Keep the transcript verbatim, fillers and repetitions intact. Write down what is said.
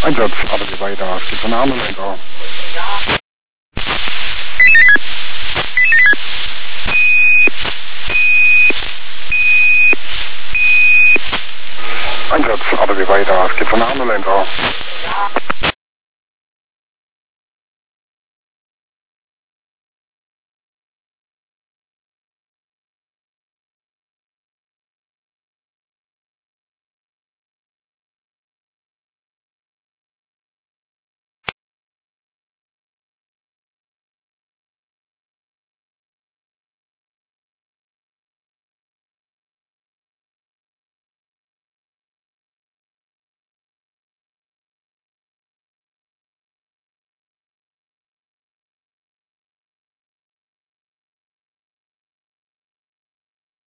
Einsatz, aber wir weiter. Es geht von der anderen Seite. Einsatz, aber wir weiter. Es geht von der anderen Seite.